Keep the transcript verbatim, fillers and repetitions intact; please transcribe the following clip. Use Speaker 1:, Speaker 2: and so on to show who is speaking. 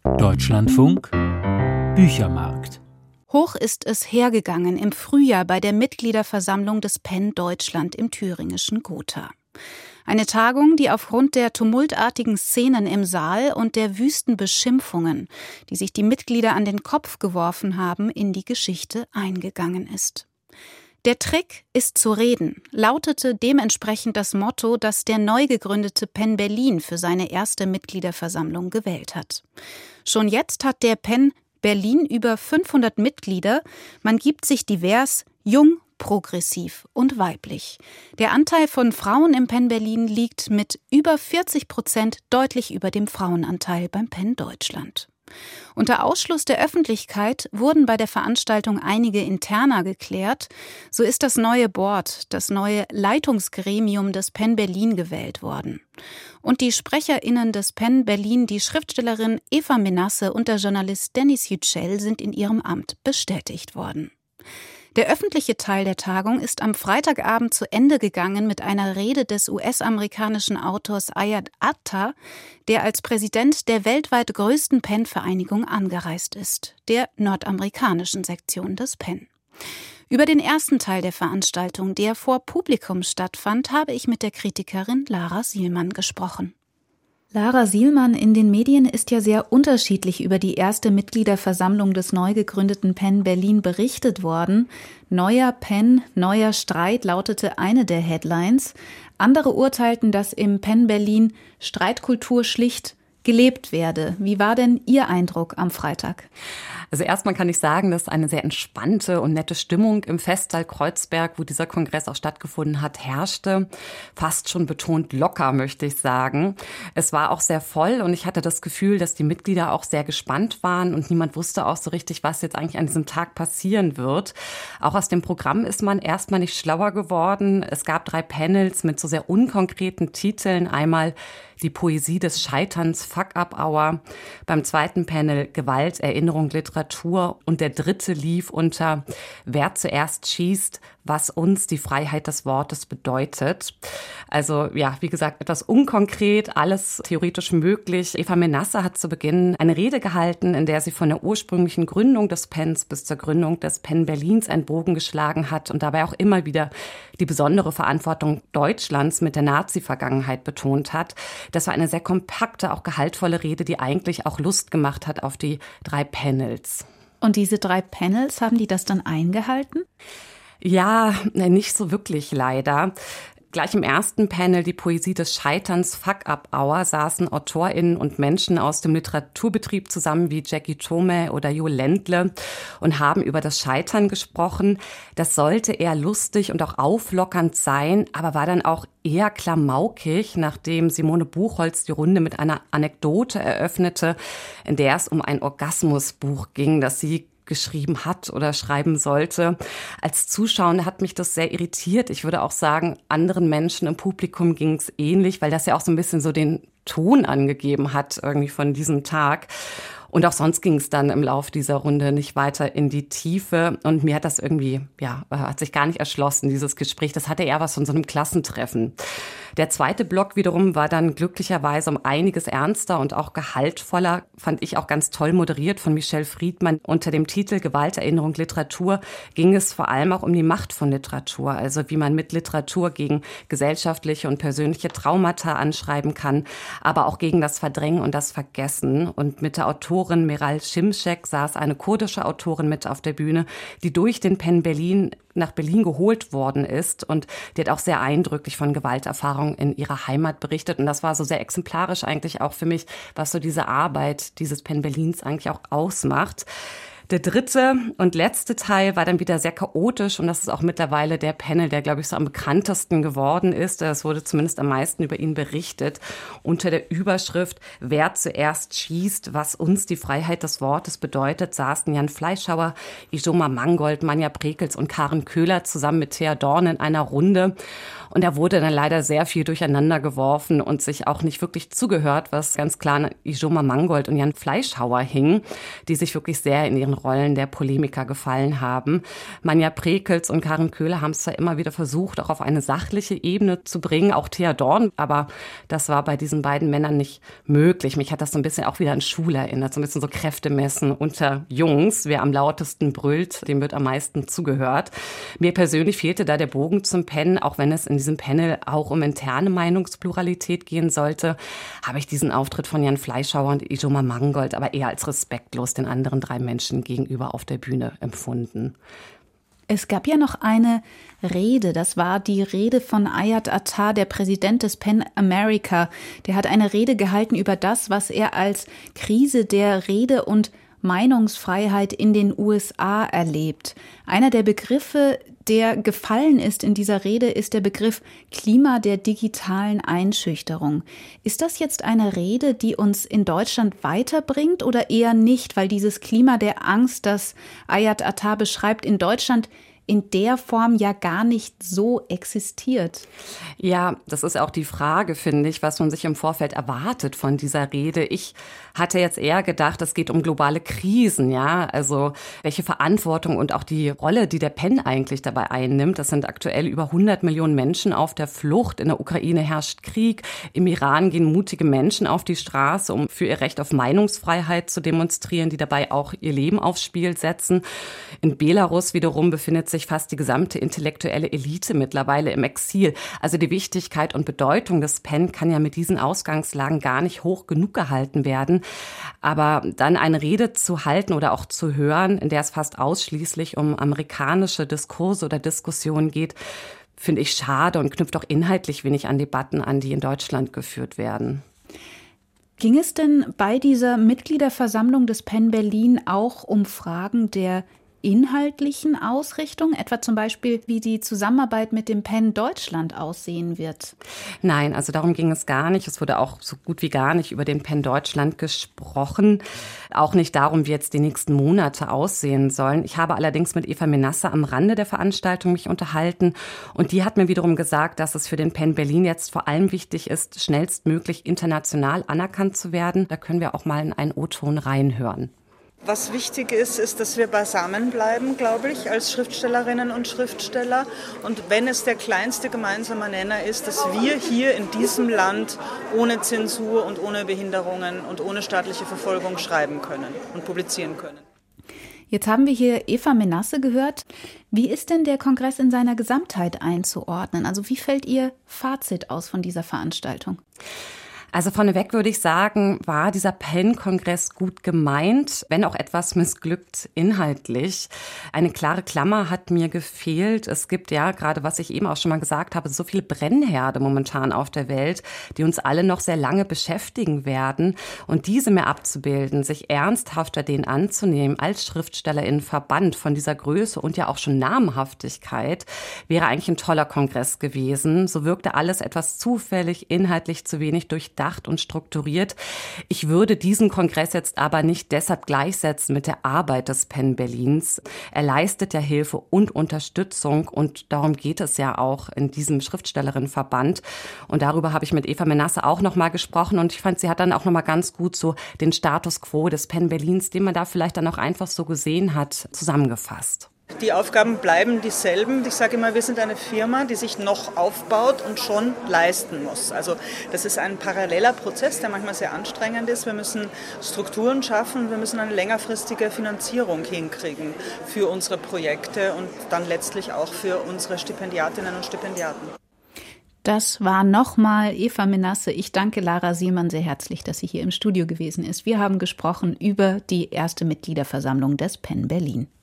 Speaker 1: Deutschlandfunk Büchermarkt.
Speaker 2: Hoch ist es hergegangen im Frühjahr bei der Mitgliederversammlung des PEN Deutschland im thüringischen Gotha. Eine Tagung, die aufgrund der tumultartigen Szenen im Saal und der wüsten Beschimpfungen, die sich die Mitglieder an den Kopf geworfen haben, in die Geschichte eingegangen ist. Der Trick ist zu reden, lautete dementsprechend das Motto, das der neu gegründete PEN Berlin für seine erste Mitgliederversammlung gewählt hat. Schon jetzt hat der PEN Berlin über fünfhundert Mitglieder. Man gibt sich divers, jung, progressiv und weiblich. Der Anteil von Frauen im PEN Berlin liegt mit über vierzig Prozent deutlich über dem Frauenanteil beim PEN Deutschland. Unter Ausschluss der Öffentlichkeit wurden bei der Veranstaltung einige Interna geklärt. So ist das neue Board, das neue Leitungsgremium des PEN Berlin gewählt worden. Und die SprecherInnen des PEN Berlin, die Schriftstellerin Eva Menasse und der Journalist Dennis Yücel, sind in ihrem Amt bestätigt worden. Der öffentliche Teil der Tagung ist am Freitagabend zu Ende gegangen mit einer Rede des U S-amerikanischen Autors Ayad Attar, der als Präsident der weltweit größten PEN-Vereinigung angereist ist, der nordamerikanischen Sektion des PEN. Über den ersten Teil der Veranstaltung, der vor Publikum stattfand, habe ich mit der Kritikerin Lara Sielmann gesprochen. Lara Sielmann, in den Medien ist ja sehr unterschiedlich über die erste Mitgliederversammlung des neu gegründeten PEN Berlin berichtet worden. Neuer PEN, neuer Streit lautete eine der Headlines. Andere urteilten, dass im PEN Berlin Streitkultur schlicht gelebt werde. Wie war denn Ihr Eindruck am Freitag?
Speaker 3: Also erstmal kann ich sagen, dass eine sehr entspannte und nette Stimmung im Festsaal Kreuzberg, wo dieser Kongress auch stattgefunden hat, herrschte. Fast schon betont locker, möchte ich sagen. Es war auch sehr voll und ich hatte das Gefühl, dass die Mitglieder auch sehr gespannt waren und niemand wusste auch so richtig, was jetzt eigentlich an diesem Tag passieren wird. Auch aus dem Programm ist man erstmal nicht schlauer geworden. Es gab drei Panels mit so sehr unkonkreten Titeln. Einmal die Poesie des Scheiterns, Fuck-Up-Hour. Beim zweiten Panel Gewalt, Erinnerung, Literatur. Und der dritte lief unter Wer zuerst schießt, was uns die Freiheit des Wortes bedeutet. Also ja, wie gesagt, etwas unkonkret, alles theoretisch möglich. Eva Menasse hat zu Beginn eine Rede gehalten, in der sie von der ursprünglichen Gründung des PENs bis zur Gründung des PEN Berlins einen Bogen geschlagen hat und dabei auch immer wieder die besondere Verantwortung Deutschlands mit der Nazi-Vergangenheit betont hat. Das war eine sehr kompakte, auch gehaltvolle Rede, die eigentlich auch Lust gemacht hat auf die drei Panels.
Speaker 2: Und diese drei Panels, haben die das dann eingehalten?
Speaker 3: Ja, nicht so wirklich leider. Gleich im ersten Panel, die Poesie des Scheiterns, Fuck-Up-Hour, saßen AutorInnen und Menschen aus dem Literaturbetrieb zusammen wie Jackie Tome oder Jo Ländle und haben über das Scheitern gesprochen. Das sollte eher lustig und auch auflockernd sein, aber war dann auch eher klamaukig, nachdem Simone Buchholz die Runde mit einer Anekdote eröffnete, in der es um ein Orgasmusbuch ging, das sie geschrieben hat oder schreiben sollte. Als Zuschauer hat mich das sehr irritiert. Ich würde auch sagen, anderen Menschen im Publikum ging es ähnlich, weil das ja auch so ein bisschen so den Ton angegeben hat irgendwie von diesem Tag. Und auch sonst ging es dann im Lauf dieser Runde nicht weiter in die Tiefe. Und mir hat das irgendwie, ja, hat sich gar nicht erschlossen, dieses Gespräch. Das hatte eher was von so einem Klassentreffen. Der zweite Block wiederum war dann glücklicherweise um einiges ernster und auch gehaltvoller, fand ich auch ganz toll moderiert von Michelle Friedmann. Unter dem Titel Gewalt, Erinnerung, Literatur ging es vor allem auch um die Macht von Literatur, also wie man mit Literatur gegen gesellschaftliche und persönliche Traumata anschreiben kann, aber auch gegen das Verdrängen und das Vergessen. Und mit der Autorin Meral Şimşek saß eine kurdische Autorin mit auf der Bühne, die durch den PEN Berlin nach Berlin geholt worden ist und die hat auch sehr eindrücklich von Gewalterfahrungen in ihrer Heimat berichtet und das war so sehr exemplarisch eigentlich auch für mich, was so diese Arbeit dieses PEN Berlins eigentlich auch ausmacht. Der dritte und letzte Teil war dann wieder sehr chaotisch und das ist auch mittlerweile der Panel, der, glaube ich, so am bekanntesten geworden ist. Es wurde zumindest am meisten über ihn berichtet. Unter der Überschrift Wer zuerst schießt, was uns die Freiheit des Wortes bedeutet, saßen Jan Fleischhauer, Ijoma Mangold, Manja Brekels und Karen Köhler zusammen mit Thea Dorn in einer Runde. Und da wurde dann leider sehr viel durcheinander geworfen und sich auch nicht wirklich zugehört, was ganz klar an Ijoma Mangold und Jan Fleischhauer hing, die sich wirklich sehr in ihren Rollen der Polemiker gefallen haben. Manja Prekels und Karin Köhler haben es zwar immer wieder versucht, auch auf eine sachliche Ebene zu bringen, auch Thea Dorn, aber das war bei diesen beiden Männern nicht möglich. Mich hat das so ein bisschen auch wieder an Schule erinnert, so ein bisschen so Kräftemessen unter Jungs. Wer am lautesten brüllt, dem wird am meisten zugehört. Mir persönlich fehlte da der Bogen zum Pen, auch wenn es in diesem Panel auch um interne Meinungspluralität gehen sollte, habe ich diesen Auftritt von Jan Fleischhauer und Ijoma Mangold aber eher als respektlos den anderen drei Menschen gegenüber auf der Bühne empfunden.
Speaker 2: Es gab ja noch eine Rede, das war die Rede von Ayat Attar, der Präsident des PEN America. Der hat eine Rede gehalten über das, was er als Krise der Rede- und Meinungsfreiheit in den U S A erlebt. Einer der Begriffe, der gefallen ist in dieser Rede, ist der Begriff Klima der digitalen Einschüchterung. Ist das jetzt eine Rede, die uns in Deutschland weiterbringt oder eher nicht, weil dieses Klima der Angst, das Ayat Attar beschreibt, in Deutschland in der Form ja gar nicht so existiert?
Speaker 3: Ja, das ist auch die Frage, finde ich, was man sich im Vorfeld erwartet von dieser Rede. Ich hatte jetzt eher gedacht, es geht um globale Krisen, ja, also welche Verantwortung und auch die Rolle, die der PEN eigentlich dabei einnimmt. Das sind aktuell über hundert Millionen Menschen auf der Flucht. In der Ukraine herrscht Krieg. Im Iran gehen mutige Menschen auf die Straße, um für ihr Recht auf Meinungsfreiheit zu demonstrieren, die dabei auch ihr Leben aufs Spiel setzen. In Belarus wiederum befindet sich fast die gesamte intellektuelle Elite mittlerweile im Exil. Also die Wichtigkeit und Bedeutung des PEN kann ja mit diesen Ausgangslagen gar nicht hoch genug gehalten werden. Aber dann eine Rede zu halten oder auch zu hören, in der es fast ausschließlich um amerikanische Diskurse oder Diskussionen geht, finde ich schade und knüpft auch inhaltlich wenig an Debatten an, die in Deutschland geführt werden.
Speaker 2: Ging es denn bei dieser Mitgliederversammlung des PEN Berlin auch um Fragen der inhaltlichen Ausrichtung, etwa zum Beispiel, wie die Zusammenarbeit mit dem PEN Deutschland aussehen wird?
Speaker 3: Nein, also darum ging es gar nicht. Es wurde auch so gut wie gar nicht über den PEN Deutschland gesprochen. Auch nicht darum, wie jetzt die nächsten Monate aussehen sollen. Ich habe allerdings mit Eva Menasse am Rande der Veranstaltung mich unterhalten und die hat mir wiederum gesagt, dass es für den PEN Berlin jetzt vor allem wichtig ist, schnellstmöglich international anerkannt zu werden. Da können wir auch mal in einen O-Ton reinhören.
Speaker 4: Was wichtig ist, ist, dass wir beisammen bleiben, glaube ich, als Schriftstellerinnen und Schriftsteller. Und wenn es der kleinste gemeinsame Nenner ist, dass wir hier in diesem Land ohne Zensur und ohne Behinderungen und ohne staatliche Verfolgung schreiben können und publizieren können.
Speaker 2: Jetzt haben wir hier Eva Menasse gehört. Wie ist denn der Kongress in seiner Gesamtheit einzuordnen? Also wie fällt Ihr Fazit aus von dieser Veranstaltung?
Speaker 3: Also vorneweg würde ich sagen, war dieser PEN-Kongress gut gemeint, wenn auch etwas missglückt inhaltlich. Eine klare Klammer hat mir gefehlt. Es gibt ja, gerade was ich eben auch schon mal gesagt habe, so viele Brennherde momentan auf der Welt, die uns alle noch sehr lange beschäftigen werden. Und diese mehr abzubilden, sich ernsthafter denen anzunehmen als SchriftstellerInnenverband von dieser Größe und ja auch schon Namhaftigkeit, wäre eigentlich ein toller Kongress gewesen. So wirkte alles etwas zufällig, inhaltlich zu wenig durchdacht und strukturiert. Ich würde diesen Kongress jetzt aber nicht deshalb gleichsetzen mit der Arbeit des PEN Berlins. Er leistet ja Hilfe und Unterstützung und darum geht es ja auch in diesem Schriftstellerinnenverband. Und darüber habe ich mit Eva Menasse auch noch mal gesprochen und ich fand, sie hat dann auch noch mal ganz gut so den Status quo des PEN Berlins, den man da vielleicht dann auch einfach so gesehen hat, zusammengefasst.
Speaker 4: Die Aufgaben bleiben dieselben. Ich sage immer, wir sind eine Firma, die sich noch aufbaut und schon leisten muss. Also das ist ein paralleler Prozess, der manchmal sehr anstrengend ist. Wir müssen Strukturen schaffen, wir müssen eine längerfristige Finanzierung hinkriegen für unsere Projekte und dann letztlich auch für unsere Stipendiatinnen und Stipendiaten.
Speaker 2: Das war nochmal Eva Menasse. Ich danke Lara Sielmann sehr herzlich, dass sie hier im Studio gewesen ist. Wir haben gesprochen über die erste Mitgliederversammlung des PEN Berlin.